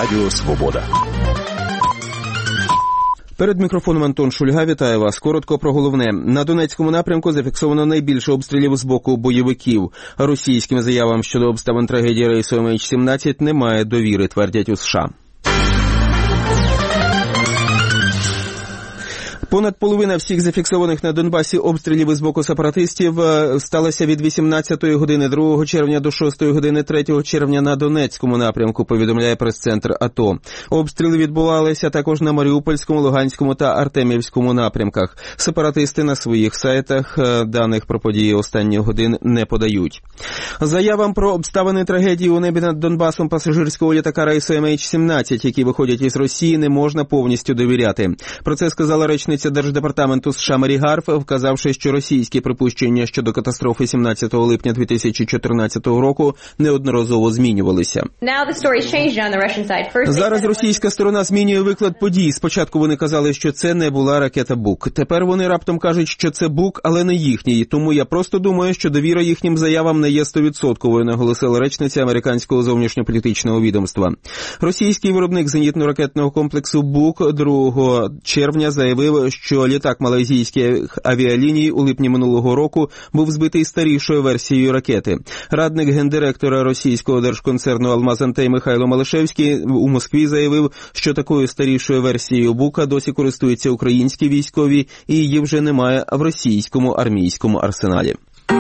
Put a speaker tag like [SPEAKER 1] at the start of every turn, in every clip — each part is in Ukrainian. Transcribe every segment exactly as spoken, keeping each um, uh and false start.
[SPEAKER 1] Радіо Свобода.
[SPEAKER 2] Перед мікрофоном Антон Шульга, вітаю вас. Коротко про головне. На Донецькому напрямку зафіксовано найбільше обстрілів з боку бойовиків. Російським заявам щодо обставин трагедії рейсу ем ейч сімнадцять немає довіри, твердять у США. Понад половина всіх зафіксованих на Донбасі обстрілів із боку сепаратистів сталося від вісімнадцятої години другого червня до шостої години третього червня на Донецькому напрямку, повідомляє прес-центр АТО. Обстріли відбувалися також на Маріупольському, Луганському та Артемівському напрямках. Сепаратисти на своїх сайтах даних про події останніх годин не подають. Заявам про обставини трагедії у небі над Донбасом пасажирського літака рейсу ем ейч сімнадцять, які виходять із Росії, не можна повністю довіряти. Про це сказала речниця Держдепартаменту США Мері Гарф, вказавши, що російські припущення щодо катастрофи сімнадцятого липня дві тисячі чотирнадцятого року неодноразово змінювалися. Зараз російська сторона змінює виклад подій. Спочатку вони казали, що це не була ракета Бук. Тепер вони раптом кажуть, що це Бук, але не їхній. Тому я просто думаю, що довіра їхнім заявам не є стовідсотковою, наголосила речниця американського зовнішньополітичного відомства. Російський виробник зенітно-ракетного комплексу Бук другого червня заявив, що літак малайзійських авіаліній у липні минулого року був збитий старішою версією ракети. Радник гендиректора російського держконцерну «Алмаз-Антей» Михайло Малишевський у Москві заявив, що такою старішою версією Бука досі користуються українські військові і її вже немає в російському армійському арсеналі.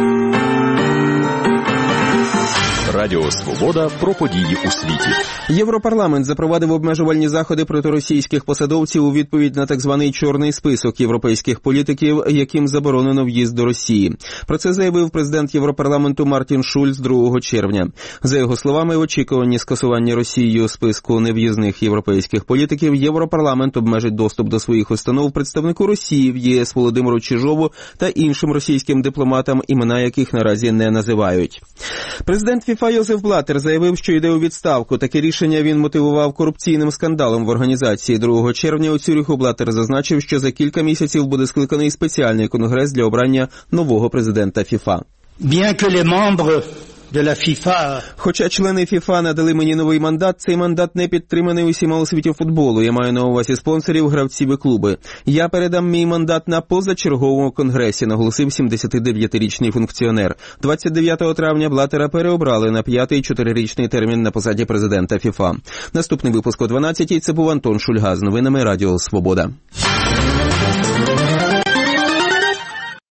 [SPEAKER 1] Радіо Свобода про події у світі.
[SPEAKER 2] Європарламент запровадив обмежувальні заходи проти російських посадовців у відповідь на так званий чорний список європейських політиків, яким заборонено в'їзд до Росії. Про це заявив президент Європарламенту Мартін Шульц другого червня. За його словами, в очікуванні скасування Росією списку нев'їзних європейських політиків, Європарламент обмежить доступ до своїх установ представнику Росії в ЄС Володимиру Чижову та іншим російським дипломатам, імена яких наразі не називають. Президент ФІФА Йозеф Блаттер заявив, що йде у відставку. Таке рішення він мотивував корупційним скандалом в організації. другого червня у Цюриху Блаттер зазначив, що за кілька місяців буде скликаний спеціальний конгрес для обрання нового президента ФІФА. Хоча члени ФІФА надали мені новий мандат, цей мандат не підтриманий усіма у світі футболу. Я маю на увазі спонсорів, гравців і клуби. Я передам мій мандат на позачерговому конгресі, наголосив сімдесятидев'ятирічний функціонер. двадцять дев'ятого травня Блаттера переобрали на п'ятий чотирирічний термін на посаді президента ФІФА. Наступний випуск о дванадцятій. Це був Антон Шульга з новинами Радіо Свобода.